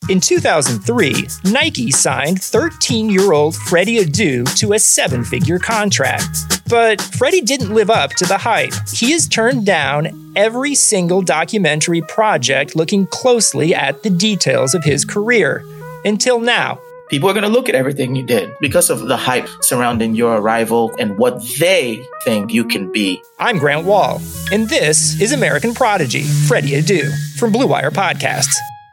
In 2003, Nike signed 13-year-old Freddie Adu to a 7-figure contract. But Freddie didn't live up to the hype. He has turned down every single documentary project looking closely at the details of his career. Until now. People are going to look at everything you did because of the hype surrounding your arrival and what they think you can be. I'm Grant Wall, and this is American Prodigy, Freddie Adu, from Blue Wire Podcasts.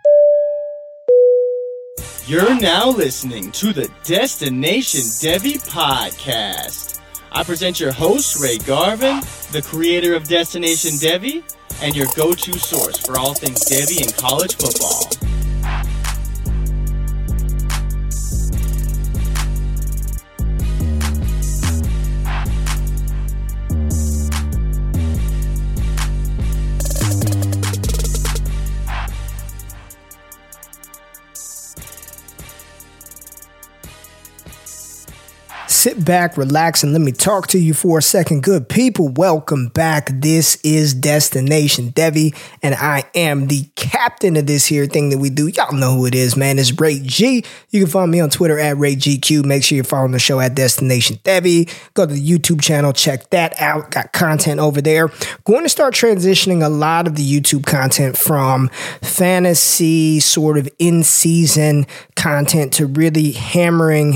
You're now listening to the Destination Devy podcast. I present your host, Ray Garvin, the creator of Destination Devy, and your go-to source for all things Devy and college football. Sit back, relax, and let me talk to you for a second. Good people, welcome back. This is Destination Devy, and I am the captain of this here thing that we do. Y'all know who it is, man. It's Ray G. You can follow me on Twitter at RayGQ. Make sure you're following the show at Destination Devy. Go to the YouTube channel, check that out. Got content over there. Going to start transitioning a lot of the YouTube content from fantasy, sort of in-season content to really hammering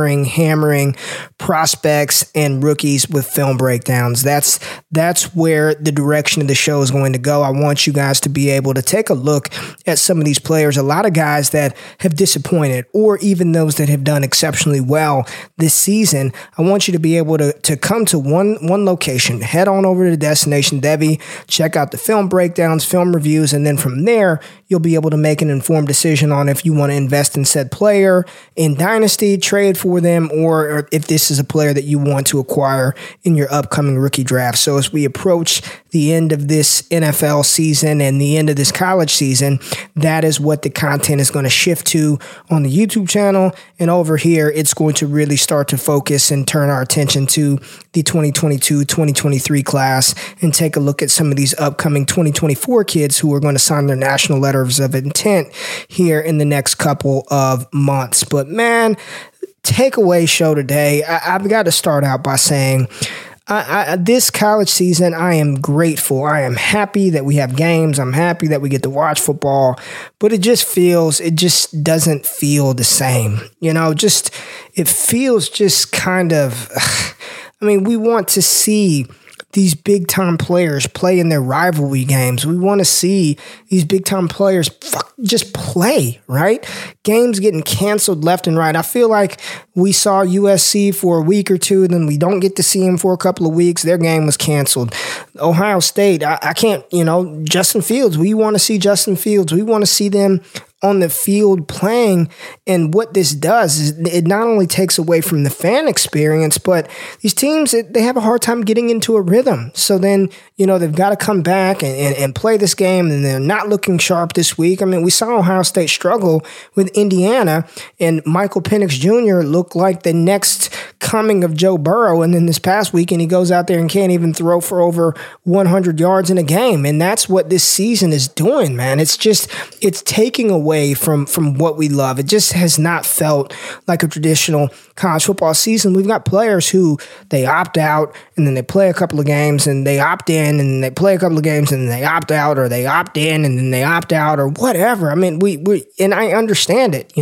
prospects and rookies with film breakdowns. That's where the direction of the show is going to go. I want you guys to be able to take a look at some of these players, a lot of guys that have disappointed, or even those that have done exceptionally well this season. I want you to be able to come to one location, head on over to Destination Devy, check out the film breakdowns, film reviews, and then from there, you'll be able to make an informed decision on if you want to invest in said player in Dynasty, trade for them, or if this is a player that you want to acquire in your upcoming rookie draft. So as we approach the end of this NFL season and the end of this college season, that is what the content is going to shift to on the YouTube channel. And over here, it's going to really start to focus and turn our attention to the 2022-2023 class and take a look at some of these upcoming 2024 kids who are going to sign their national letters of intent here in the next couple of months. But man, takeaway show today, I've got to start out by saying this college season, I am grateful. I am happy that we have games. I'm happy that we get to watch football, but it just doesn't feel the same. It feels just kind of, we want to see these big-time players play in their rivalry games. We want to see these big-time players just play, right? Games getting canceled left and right. I feel like we saw USC for a week or two, then we don't get to see them for a couple of weeks. Their game was canceled. Ohio State, I can't, Justin Fields. We want to see Justin Fields. We want to see them on the field playing. And what this does is it not only takes away from the fan experience, but these teams, they have a hard time getting into a rhythm. So then, they've got to come back and play this game, and they're not looking sharp this week. We saw Ohio State struggle with Indiana, and Michael Penix Jr. looked like the next coming of Joe Burrow. And then this past weekend, he goes out there and can't even throw for over 100 yards in a game. And that's what this season is doing, man. It's taking away from what we love. It just has not felt like a traditional college football season. We've got players who they opt out and then they play a couple of games and they opt in and they play a couple of games and then they opt out, or they opt in and then they opt out, or whatever. We and I understand it.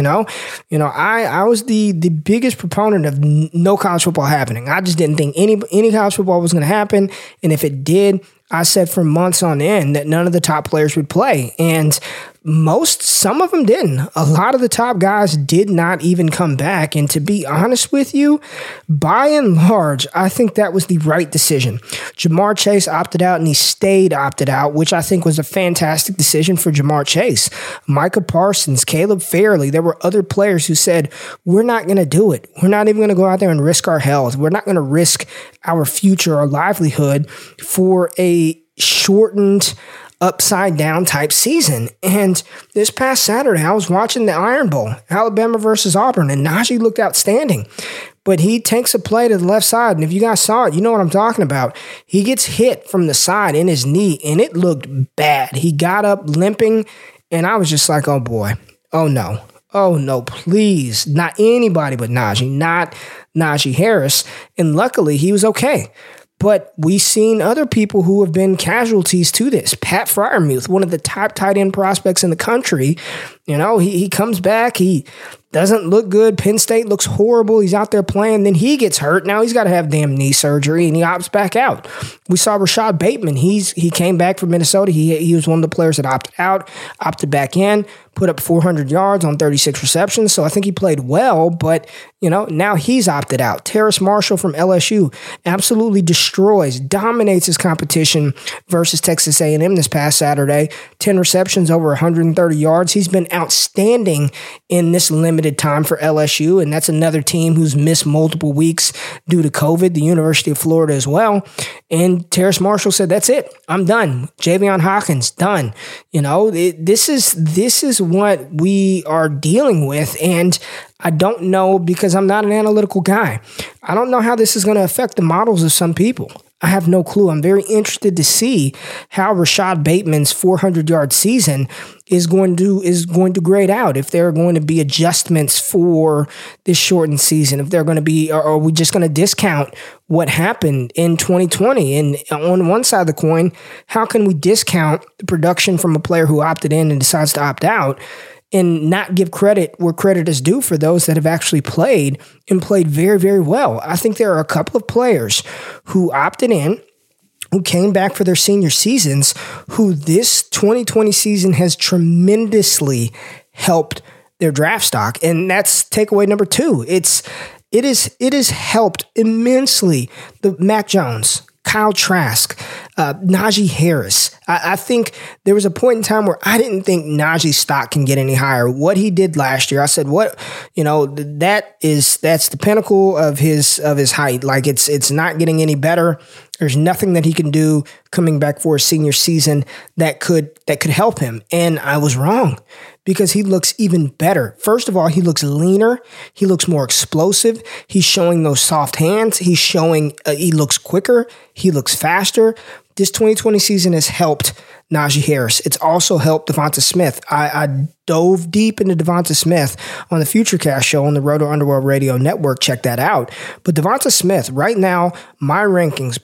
I was the biggest proponent of no college football happening. I just didn't think any college football was going to happen, and if it did, I said for months on end that none of the top players would play. And some of them didn't. A lot of the top guys did not even come back. And to be honest with you, by and large, I think that was the right decision. Ja'Marr Chase opted out and he stayed opted out, which I think was a fantastic decision for Ja'Marr Chase. Micah Parsons, Caleb Farley, there were other players who said, we're not going to do it. We're not even going to go out there and risk our health. We're not going to risk our future, our livelihood for a shortened, upside down type season. And this past Saturday, I was watching the Iron Bowl, Alabama versus Auburn, and Najee looked outstanding. But he takes a play to the left side, and if you guys saw it, you know what I'm talking about. He gets hit from the side in his knee, and it looked bad. He got up limping, and I was just like, oh boy. Oh, no. Oh, no, please. Not anybody but Najee, not Najee Harris. And luckily, he was okay. But we've seen other people who have been casualties to this. Pat Freiermuth, one of the top tight end prospects in the country, he comes back. He doesn't look good. Penn State looks horrible. He's out there playing. Then he gets hurt. Now he's got to have damn knee surgery, and he opts back out. We saw Rashad Bateman. He came back from Minnesota. He was one of the players that opted out, opted back in, put up 400 yards on 36 receptions. So I think he played well, but now he's opted out. Terrace Marshall from LSU absolutely dominates his competition versus Texas A&M this past Saturday. 10 receptions, over 130 yards. He's been outstanding in this limited time for LSU, and that's another team who's missed multiple weeks due to COVID, the University of Florida as well. And Terrace Marshall said, that's it. I'm done. Javion Hawkins, done. This is what we are dealing with, and I don't know, because I'm not an analytical guy. I don't know how this is going to affect the models of some people. I have no clue. I'm very interested to see how Rashad Bateman's 400-yard season is going to grade out. If there are going to be adjustments for this shortened season, if they're going to be, or are we just going to discount what happened in 2020? And on one side of the coin, how can we discount the production from a player who opted in and decides to opt out, and not give credit where credit is due for those that have actually played and played very, very well? I think there are a couple of players who opted in, who came back for their senior seasons, who this 2020 season has tremendously helped their draft stock. And that's takeaway number 2. It has helped immensely the Mac Jones, Kyle Trask, Najee Harris. I think there was a point in time where I didn't think Najee's stock can get any higher. What he did last year, I said, that's the pinnacle of his height. Like it's not getting any better. There's nothing that he can do coming back for a senior season that could help him. And I was wrong, because he looks even better. First of all, he looks leaner. He looks more explosive. He's showing those soft hands. He's showing he looks quicker. He looks faster. This 2020 season has helped Najee Harris. It's also helped Devonta Smith. I dove deep into Devonta Smith on the Futurecast show on the Roto Underworld Radio Network. Check that out. But Devonta Smith, right now, my rankings,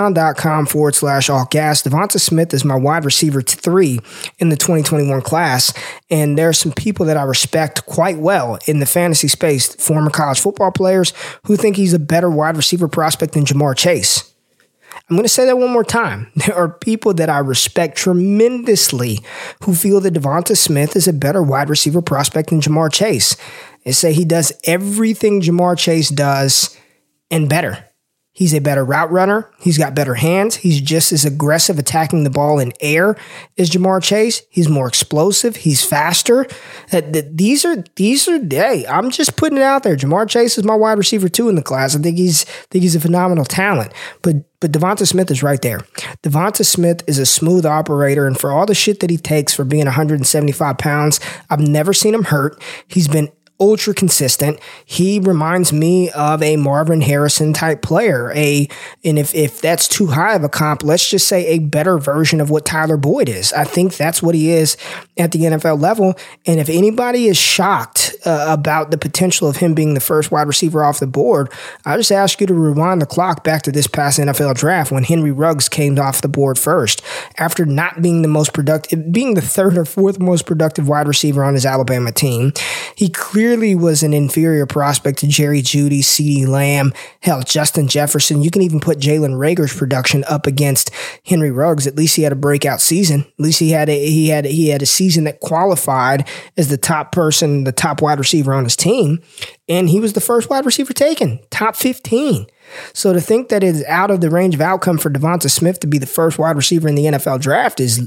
patreon.com/allgas. Devonta Smith is my wide receiver 3 in the 2021 class. And there are some people that I respect quite well in the fantasy space, former college football players, who think he's a better wide receiver prospect than Ja'Marr Chase. I'm going to say that one more time. There are people that I respect tremendously who feel that Devonta Smith is a better wide receiver prospect than Ja'Marr Chase. They say he does everything Ja'Marr Chase does and better. He's a better route runner. He's got better hands. He's just as aggressive attacking the ball in air as Ja'Marr Chase. He's more explosive. He's faster. These are. Hey, I'm just putting it out there. Ja'Marr Chase is my wide receiver 2 in the class. I think he's a phenomenal talent. But Devonta Smith is right there. Devonta Smith is a smooth operator, and for all the shit that he takes for being 175 pounds, I've never seen him hurt. He's been ultra consistent. He reminds me of a Marvin Harrison type player. And if that's too high of a comp, let's just say a better version of what Tyler Boyd is. I think that's what he is at the NFL level. And if anybody is shocked about the potential of him being the first wide receiver off the board, I just ask you to rewind the clock back to this past NFL draft when Henry Ruggs came off the board first, after not being the most productive, being the 3rd or 4th most productive wide receiver on his Alabama team. He clearly was an inferior prospect to Jerry Jeudy, CeeDee Lamb, hell, Justin Jefferson. You can even put Jalen Reagor's production up against Henry Ruggs. At least he had a breakout season. At least he had a season that qualified as the top wide receiver on his team. And he was the first wide receiver taken, top 15. So to think that it's out of the range of outcome for Devonta Smith to be the first wide receiver in the NFL draft is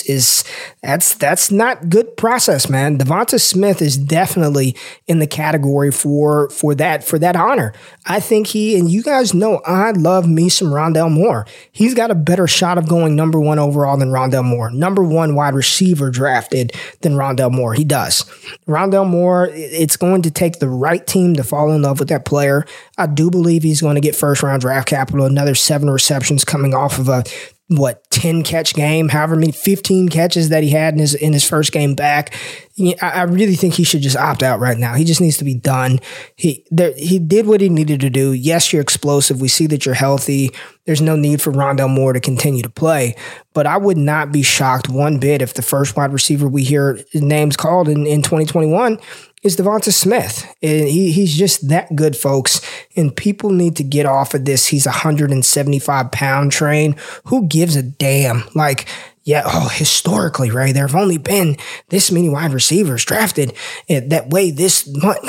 that's not good process, man. Devonta Smith is definitely in the category for that honor. I think and you guys know I love me some Rondale Moore. He's got a better shot of going number 1 overall than Rondale Moore. Number 1 wide receiver drafted than Rondale Moore. He does. Rondale Moore, it's going to take the right team to fall in love with that player. I do believe he's going to get first round draft capital, another 7 receptions coming off of a 10 catch game, however many 15 catches that he had in his first game back. I really think he should just opt out right now. He just needs to be done. He did what he needed to do. Yes, you're explosive. We see that you're healthy. There's no need for Rondale Moore to continue to play. But I would not be shocked one bit if the first wide receiver we hear names called in 2021 is Devonta Smith. He's just that good, folks. And people need to get off of this. He's a 175-pound train. Who gives a damn? Historically, right? There have only been this many wide receivers drafted that weigh this much.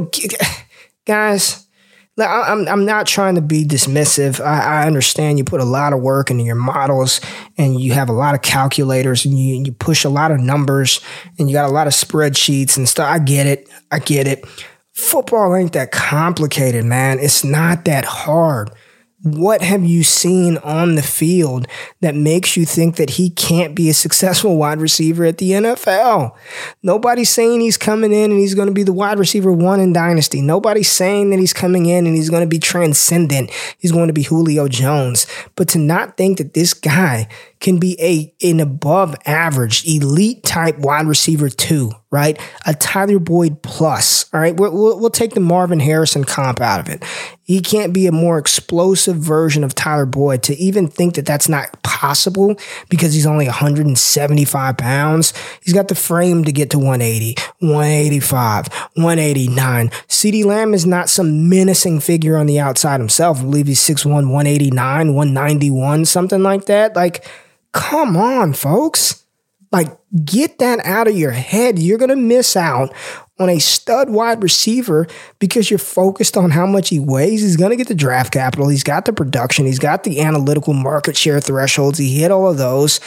Guys, I'm not trying to be dismissive. I understand you put a lot of work into your models and you have a lot of calculators and you push a lot of numbers and you got a lot of spreadsheets and stuff. I get it. Football ain't that complicated, man. It's not that hard. What have you seen on the field that makes you think that he can't be a successful wide receiver at the NFL? Nobody's saying he's coming in and he's going to be the wide receiver one in Dynasty. Nobody's saying that he's coming in and he's going to be transcendent. He's going to be Julio Jones. But to not think that this guy can be an above average, elite type wide receiver too, right? A Tyler Boyd plus, all right? We'll take the Marvin Harrison comp out of it. He can't be a more explosive version of Tyler Boyd. To even think that that's not possible because he's only 175 pounds. He's got the frame to get to 180, 185, 189. CeeDee Lamb is not some menacing figure on the outside himself. I believe he's 6'1", 189, 191, something like that. Come on, folks. Get that out of your head. You're going to miss out on a stud wide receiver because you're focused on how much he weighs. He's going to get the draft capital. He's got the production. He's got the analytical market share thresholds. He hit all of those.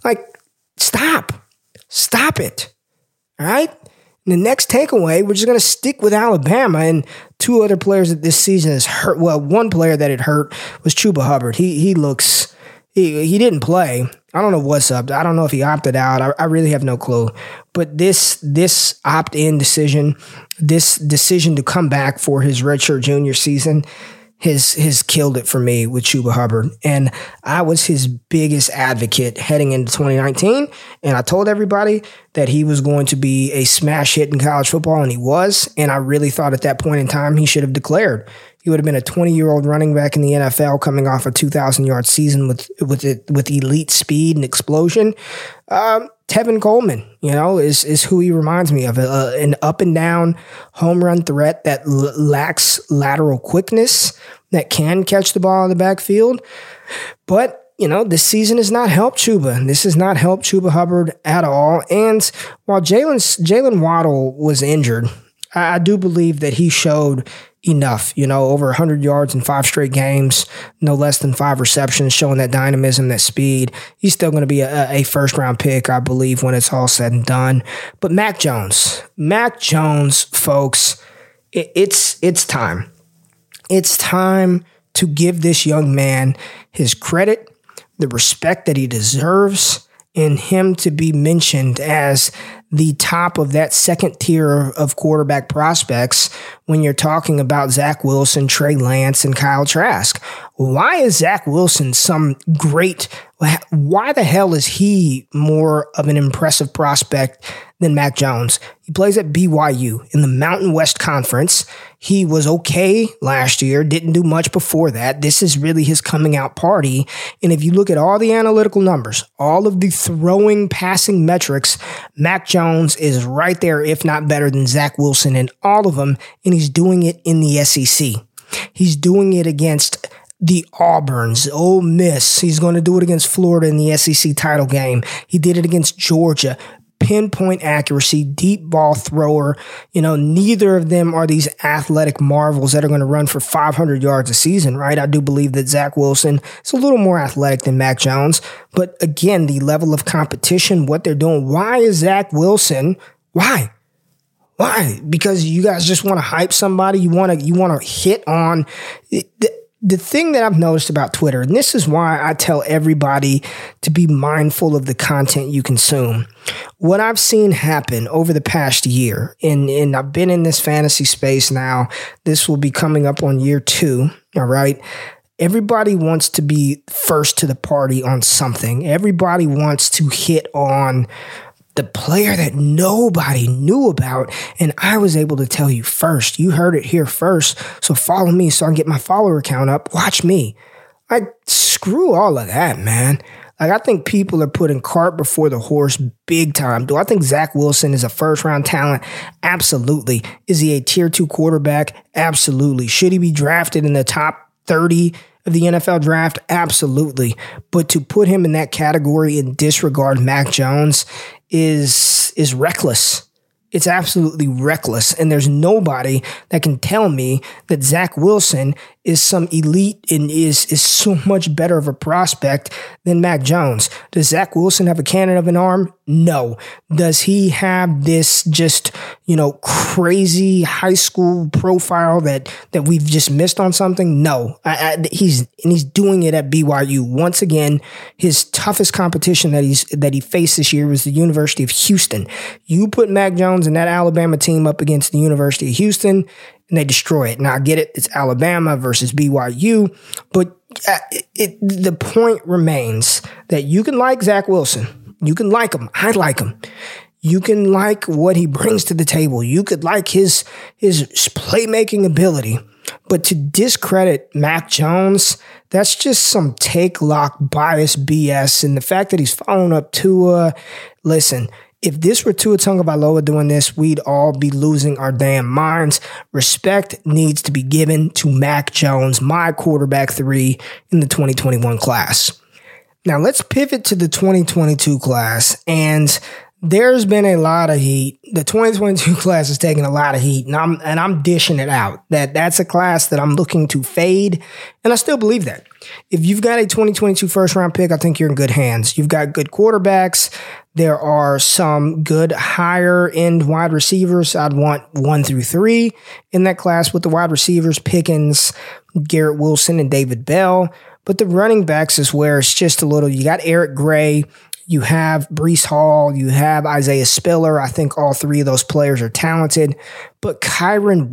Stop it. All right? And the next takeaway, we're just going to stick with Alabama and two other players that this season has hurt. Well, one player that it hurt was Chuba Hubbard. He didn't play. I don't know what's up. I don't know if he opted out. I really have no clue. But this opt-in decision, this decision to come back for his redshirt junior season has killed it for me with Chuba Hubbard. And I was his biggest advocate heading into 2019. And I told everybody that he was going to be a smash hit in college football, and he was. And I really thought at that point in time he should have declared. He would have been a 20-year-old running back in the NFL coming off a 2,000-yard season with elite speed and explosion. Tevin Coleman, is who he reminds me of. An up-and-down home run threat that lacks lateral quickness, that can catch the ball in the backfield. But, this season has not helped Chuba. This has not helped Chuba Hubbard at all. And while Jalen Waddle was injured, I do believe that he showed enough, over 100 yards in 5 straight games, no less than 5 receptions, showing that dynamism, that speed. He's still going to be a first-round pick, I believe, when it's all said and done. But Mac Jones, folks, it's time. It's time to give this young man his credit, the respect that he deserves, and him to be mentioned as the top of that second tier of quarterback prospects when you're talking about Zach Wilson, Trey Lance, and Kyle Trask. Why is Zach Wilson why the hell is he more of an impressive prospect than Mac Jones? He plays at BYU in the Mountain West Conference. He was okay last year, didn't do much before that. This is really his coming out party. And if you look at all the analytical numbers, all of the throwing, passing metrics, Mac Jones is right there, if not better than Zach Wilson in all of them. And he's doing it in the SEC. He's doing it against the Auburns, Ole Miss. He's going to do it against Florida in the SEC title game. He did it against Georgia. Pinpoint accuracy, deep ball thrower. Neither of them are these athletic marvels that are going to run for 500 yards a season, right? I do believe that Zach Wilson is a little more athletic than Mac Jones. But again, the level of competition, what they're doing. Why is Zach Wilson? Why? Because you guys just want to hype somebody. You want to hit on the thing that I've noticed about Twitter, and this is why I tell everybody to be mindful of the content you consume. What I've seen happen over the past year, and I've been in this fantasy space now, this will be coming up on year 2, all right? everybody wants to be first to the party on something. Everybody wants to hit on the player that nobody knew about. And I was able to tell you first. You heard it here first. So follow me so I can get my follower count up. Watch me. Screw all of that, man. I think people are putting cart before the horse big time. Do I think Zach Wilson is a first-round talent? Absolutely. Is he a tier 2 quarterback? Absolutely. Should he be drafted in the top 30 of the NFL draft? Absolutely. But to put him in that category and disregard Mac Jones is reckless. It's absolutely reckless. And there's nobody that can tell me that Zach Wilson is some elite and is so much better of a prospect than Mac Jones. Does Zach Wilson have a cannon of an arm? No. Does he have this just, crazy high school profile that we've just missed on something? No. He's doing it at BYU. Once again, his toughest competition that he faced this year was the University of Houston. You put Mac Jones and that Alabama team up against the University of Houston, and they destroy it. Now, I get it. It's Alabama versus BYU, but the point remains that you can like Zach Wilson. You can like him. I like him. You can like what he brings to the table. You could like his playmaking ability. But to discredit Mac Jones, that's just some take lock bias BS. And the fact that he's following up Tua, listen, if this were Tua Tagovailoa doing this, we'd all be losing our damn minds. Respect needs to be given to Mac Jones, my quarterback 3 in the 2021 class. Now let's pivot to the 2022 class, and there's been a lot of heat. The 2022 class is taking a lot of heat, and I'm dishing it out. That's a class that I'm looking to fade, and I still believe that. If you've got a 2022 first-round pick, I think you're in good hands. You've got good quarterbacks. There are some good higher-end wide receivers. I'd want 1 through 3 in that class with the wide receivers, Pickens, Garrett Wilson, and David Bell. But the running backs is where it's just a little, you got Eric Gray, you have Breece Hall, you have Isaiah Spiller. I think all 3 of those players are talented. But Kyren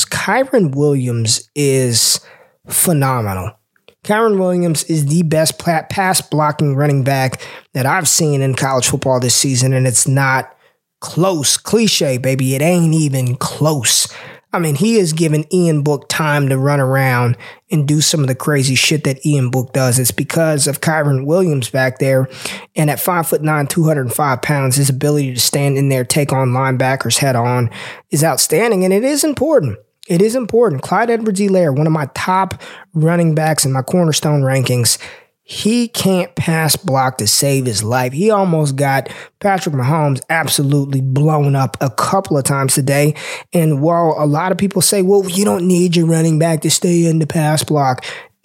Williams is phenomenal. Kyren Williams is the best pass blocking running back that I've seen in college football this season, and it's not close. Cliche, baby. It ain't even close. I mean, he has given Ian Book time to run around and do some of the crazy shit that Ian Book does. It's because of Kyren Williams back there. And at 5'9", 205 pounds, his ability to stand in there, take on linebackers head on is outstanding. And it is important. It is important. Clyde Edwards-Helaire, one of my top running backs in my cornerstone rankings, he can't pass block to save his life. He almost got Patrick Mahomes absolutely blown up a couple of times today. And while a lot of people say, well, you don't need your running back to stay in the pass block,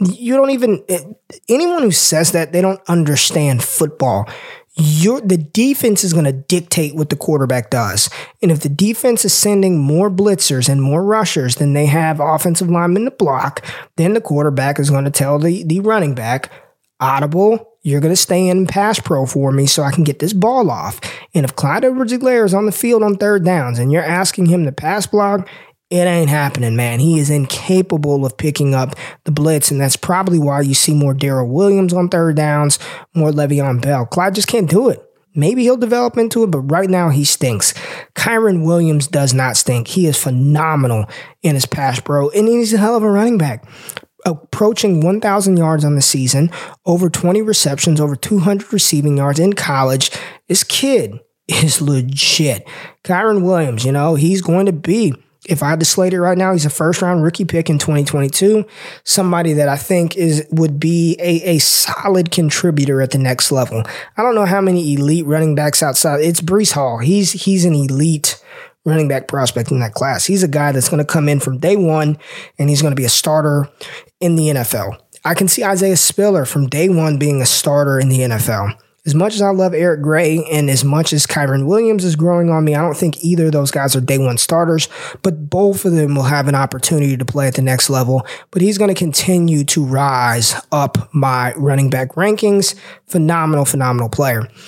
anyone who says that, they don't understand football. The defense is going to dictate what the quarterback does. And if the defense is sending more blitzers and more rushers than they have offensive linemen to block, then the quarterback is going to tell the running back, audible, you're going to stay in pass pro for me so I can get this ball off. And if Clyde Edwards-Helaire is on the field on third downs and you're asking him to pass block, it ain't happening, man. He is incapable of picking up the blitz, and that's probably why you see more Darrell Williams on third downs, more Le'Veon Bell. Clyde just can't do it. Maybe he'll develop into it, but right now he stinks. Kyren Williams does not stink. He is phenomenal in his pass pro, and he's a hell of a running back. Approaching 1,000 yards on the season, over 20 receptions, over 200 receiving yards in college. This kid is legit. Kyren Williams, he's going to be, if I had to slate it right now, he's a first-round rookie pick in 2022. Somebody that I think would be a solid contributor at the next level. I don't know how many elite running backs outside. It's Breece Hall. He's an elite running back prospect in that class. He's a guy that's going to come in from day one, and he's going to be a starter in the NFL. I can see Isaiah Spiller from day one being a starter in the NFL. As much as I love Eric Gray and as much as Kyren Williams is growing on me, I don't think either of those guys are day one starters, but both of them will have an opportunity to play at the next level. But he's going to continue to rise up my running back rankings. Phenomenal player.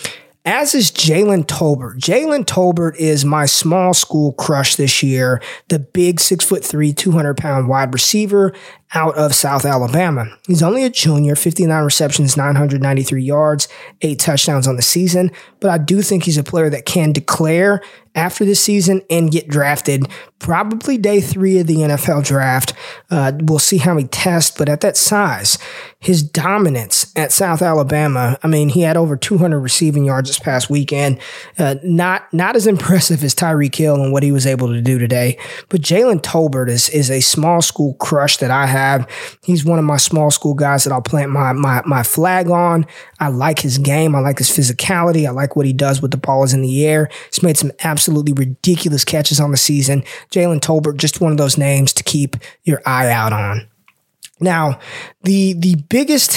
as is Jalen Tolbert. Jalen Tolbert is my small school crush this year, the big 6'3", 200-pound wide receiver out of South Alabama. He's only a junior, 59 receptions, 993 yards, 8 touchdowns on the season, but I do think he's a player that can declare after this season and get drafted probably day 3 of the NFL draft. We'll see how he tests, but at that size, his dominance at South Alabama, I mean, he had over 200 receiving yards this past weekend. Not as impressive as Tyreek Hill and what he was able to do today, but Jalen Tolbert is a small school crush that I have. He's one of my small school guys that I'll plant my flag on. I like his game. I like his physicality. I like what he does with the ball is in the air. He's made some absolutely ridiculous catches on the season. Jalen Tolbert, just one of those names to keep your eye out on. Now, one of the biggest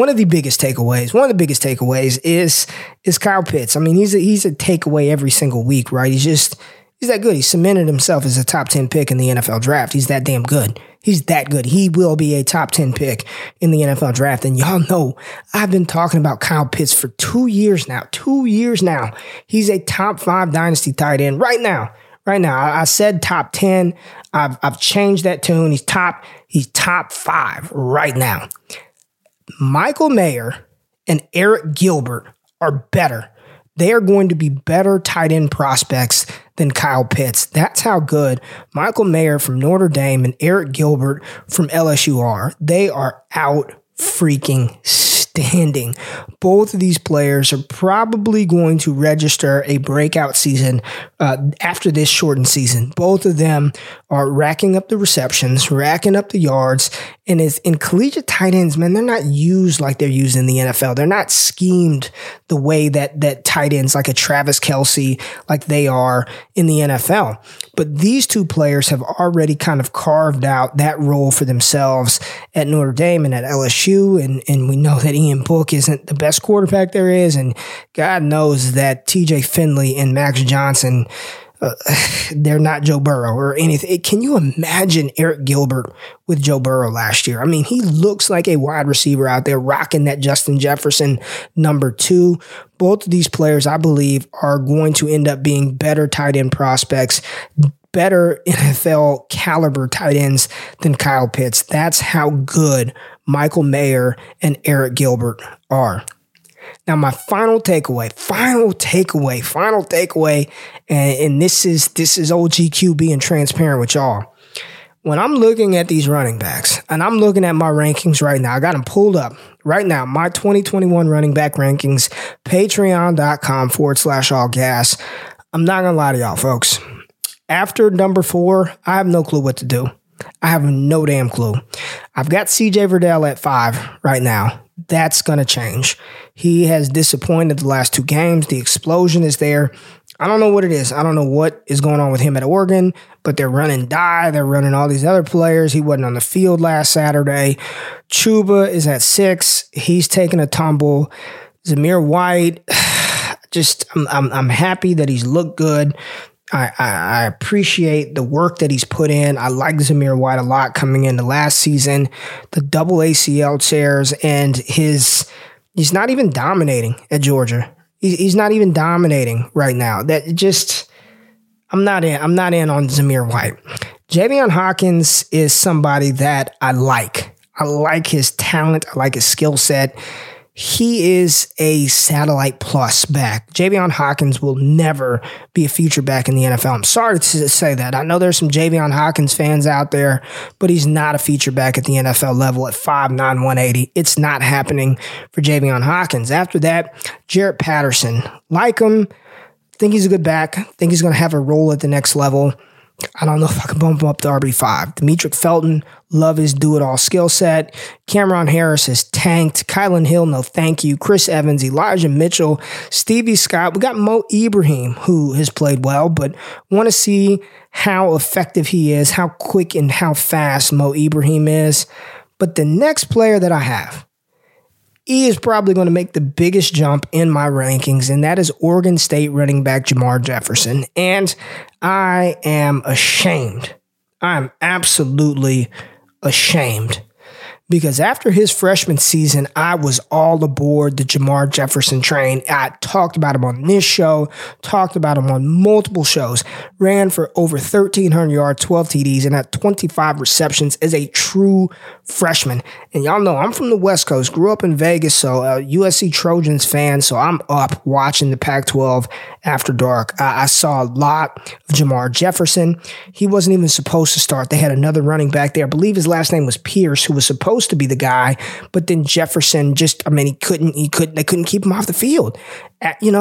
takeaways is Kyle Pitts. I mean, he's a takeaway every single week, right? He's that good. He cemented himself as a top 10 pick in the NFL draft. He's that damn good. He's that good. He will be a top 10 pick in the NFL draft. And y'all know I've been talking about Kyle Pitts for 2 years now. 2 years now. He's a top 5 dynasty tight end right now. I said top 10. I've changed that tune. He's top 5 right now. Michael Mayer and Eric Gilbert are better. They are going to be better tight end prospects than Kyle Pitts. That's how good Michael Mayer from Notre Dame and Eric Gilbert from LSU are. They are out freaking standing. Both of these players are probably going to register a breakout season after this shortened season. Both of them are racking up the receptions, racking up the yards, and in collegiate tight ends, man, they're not used like they're used in the NFL. They're not schemed the way that tight ends like a Travis Kelce, like they are in the NFL. But these two players have already kind of carved out that role for themselves at Notre Dame and at LSU. And we know that Ian Book isn't the best quarterback there is. And God knows that TJ Finley and Max Johnson, they're not Joe Burrow or anything. Can you imagine Eric Gilbert with Joe Burrow last year? I mean, he looks like a wide receiver out there rocking that Justin Jefferson number 2. Both of these players, I believe, are going to end up being better tight end prospects, better NFL caliber tight ends than Kyle Pitts. That's how good Michael Mayer and Eric Gilbert are. Now, my final takeaway, and this is OGQ being transparent with y'all. When I'm looking at these running backs, and I'm looking at my rankings right now, I got them pulled up right now, my 2021 running back rankings, patreon.com/allgas. I'm not going to lie to y'all, folks. After number 4, I have no clue what to do. I have no damn clue. I've got CJ Verdell at 5 right now. That's going to change. He has disappointed the last 2 games. The explosion is there. I don't know what it is. I don't know what is going on with him at Oregon, but they're running Dye. They're running all these other players. He wasn't on the field last Saturday. Chuba is at 6. He's taking a tumble. Zamir White, I'm happy that he's looked good. I appreciate the work that he's put in. I like Zamir White a lot coming into last season. The double ACL tears and he's not even dominating at Georgia. He's not even dominating right now. I'm not in on Zamir White. Javion Hawkins is somebody that I like. I like his talent. I like his skill set. He is a satellite plus back. Javion Hawkins will never be a feature back in the NFL. I'm sorry to say that. I know there's some Javion Hawkins fans out there, but he's not a feature back at the NFL level at 5'9", 180. It's not happening for Javion Hawkins. After that, Jarrett Patterson. Like him. Think he's a good back. Think he's going to have a role at the next level. I don't know if I can bump him up to RB5. Demetric Felton, love his do-it-all skill set. Cameron Harris has tanked. Kylan Hill, no thank you. Chris Evans, Elijah Mitchell, Stevie Scott. We got Mo Ibrahim, who has played well, but want to see how effective he is, how quick and how fast Mo Ibrahim is. But the next player that I have, he is probably going to make the biggest jump in my rankings, and that is Oregon State running back Jamar Jefferson. And I am ashamed. I'm absolutely ashamed because after his freshman season, I was all aboard the Jermar Jefferson train. I talked about him on this show, talked about him on multiple shows, ran for over 1,300 yards, 12 TDs, and had 25 receptions as a true freshman. And y'all know I'm from the West Coast, grew up in Vegas, so USC Trojans fan, so I'm up watching the Pac-12 after dark. I saw a lot of Jermar Jefferson. He wasn't even supposed to start. They had another running back there. I believe his last name was Pierce, who was supposed to be the guy, but then Jefferson they couldn't keep him off the field. He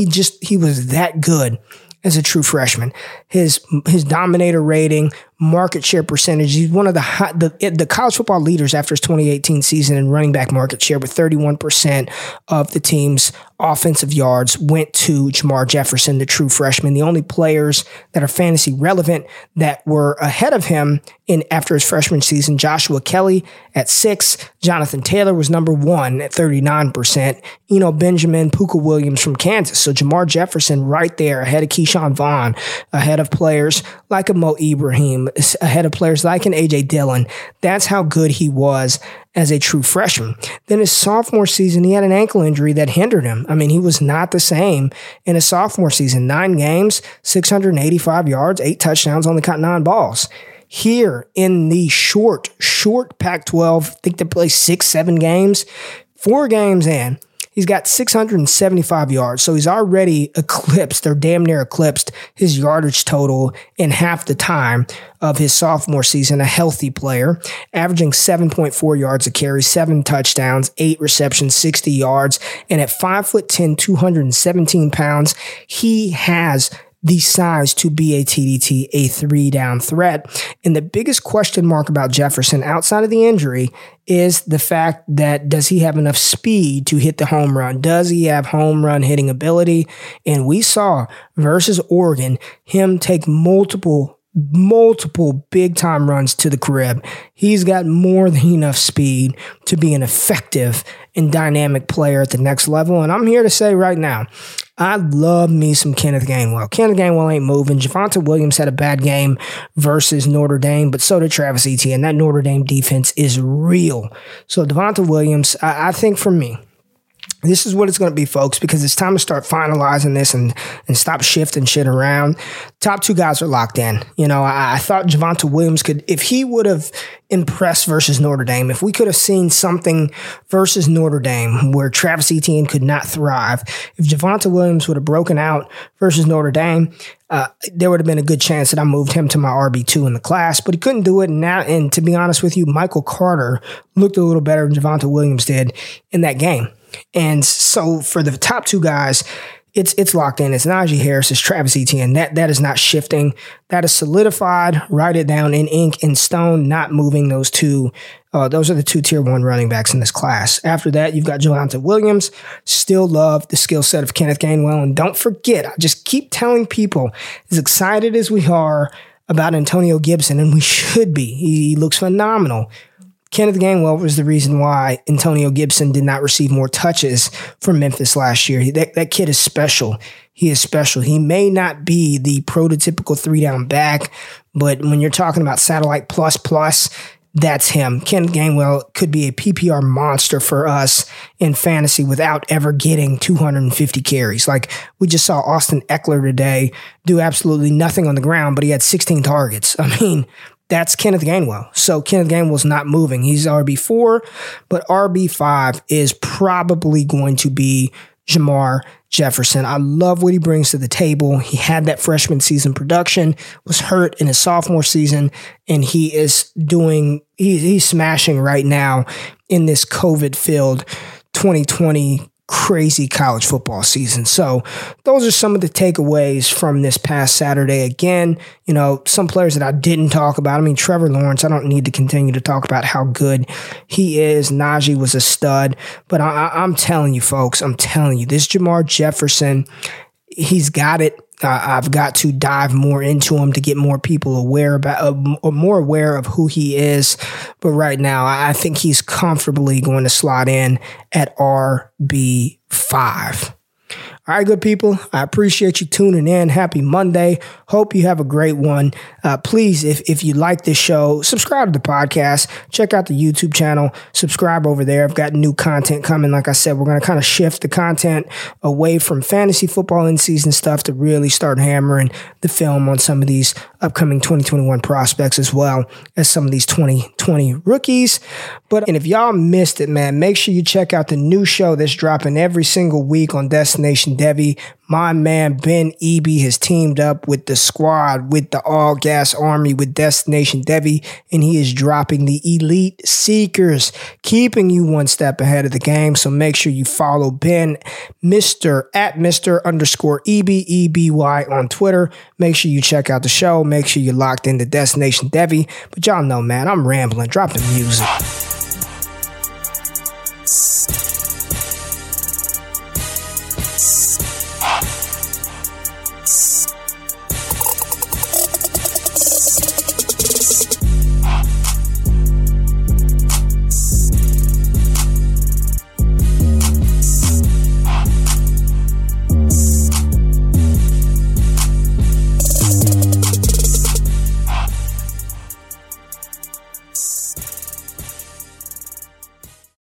was that good as a true freshman. His dominator rating, market share percentage, he's one of the college football leaders after his 2018 season in running back market share, with 31% of the team's offensive yards went to Jermar Jefferson, the true freshman. The only players that are fantasy relevant that were ahead of him after his freshman season: Joshua Kelly at 6, Jonathan Taylor was number 1 at 39%, Benjamin, Puka Williams from Kansas. So Jermar Jefferson right there ahead of Keyshawn Vaughn, ahead of players like a Mo Ibrahim, ahead of players like an A.J. Dillon. That's how good he was as a true freshman. Then his sophomore season, he had an ankle injury that hindered him. I mean, he was not the same in his sophomore season. 9 games, 685 yards, 8 touchdowns, only caught 9 balls. Here in the short Pac-12, I think they play 6-7 games, 4 games in, he's got 675 yards. So he's already eclipsed, or damn near eclipsed, his yardage total in half the time of his sophomore season. A healthy player, averaging 7.4 yards a carry, 7 touchdowns, 8 receptions, 60 yards. And at 5'10", 217 pounds, he has the size to be a TDT, a 3-down threat. And the biggest question mark about Jefferson outside of the injury is the fact that, does he have enough speed to hit the home run? Does he have home run hitting ability? And we saw versus Oregon him take multiple big time runs to the crib. He's got more than enough speed to be an effective and dynamic player at the next level. And I'm here to say right now, I love me some Kenneth Gainwell. Kenneth Gainwell ain't moving. Javonte Williams had a bad game versus Notre Dame, but so did Travis Etienne. That Notre Dame defense is real. So Javonte Williams, I think for me, this is what it's going to be, folks, because it's time to start finalizing this and stop shifting shit around. Top 2 guys are locked in. I thought Javonte Williams could, if he would have impressed versus Notre Dame, if we could have seen something versus Notre Dame where Travis Etienne could not thrive, if Javonte Williams would have broken out versus Notre Dame, there would have been a good chance that I moved him to my RB2 in the class, but he couldn't do it. And to be honest with you, Michael Carter looked a little better than Javonte Williams did in that game. And so for the top 2 guys, it's locked in. It's Najee Harris, it's Travis Etienne. That is not shifting. That is solidified. Write it down in ink, in stone, not moving those two. Those are the 2 tier 1 running backs in this class. After that, you've got Javonte Williams. Still love the skill set of Kenneth Gainwell. And don't forget, I just keep telling people, as excited as we are about Antonio Gibson, and we should be, he looks phenomenal. Kenneth Gainwell was the reason why Antonio Gibson did not receive more touches from Memphis last year. That kid is special. He is special. He may not be the prototypical 3-down back, but when you're talking about satellite plus, that's him. Kenneth Gainwell could be a PPR monster for us in fantasy without ever getting 250 carries. Like we just saw Austin Eckler today do absolutely nothing on the ground, but he had 16 targets. I mean, that's Kenneth Gainwell. So Kenneth Gainwell's not moving. He's RB4, but RB5 is probably going to be Jermar Jefferson. I love what he brings to the table. He had that freshman season production, was hurt in his sophomore season, and he's smashing right now in this COVID-filled 2020 crazy college football season. So those are some of the takeaways from this past Saturday. Again, some players that I didn't talk about. I mean, Trevor Lawrence, I don't need to continue to talk about how good he is. Najee was a stud. But I'm telling you, folks, this Jermar Jefferson, he's got it. I've got to dive more into him to get more people aware of who he is. But right now, I think he's comfortably going to slot in at RB5. All right, good people. I appreciate you tuning in. Happy Monday. Hope you have a great one. Please, if you like this show, subscribe to the podcast. Check out the YouTube channel. Subscribe over there. I've got new content coming. Like I said, we're going to kind of shift the content away from fantasy football in-season stuff to really start hammering the film on some of these upcoming 2021 prospects as well as some of these 2020 rookies. And if y'all missed it, man, make sure you check out the new show that's dropping every single week on Destination Devy. My man Ben Eby has teamed up with the squad, with the All Gas Army, with Destination Devy, and he is dropping the Elite Seekers, keeping you one step ahead of the game. So make sure you follow Ben, Mr. Eby, EBY on Twitter. Make sure you check out the show. Make sure you're locked into Destination Devy. But y'all know, man, I'm rambling. Drop the music.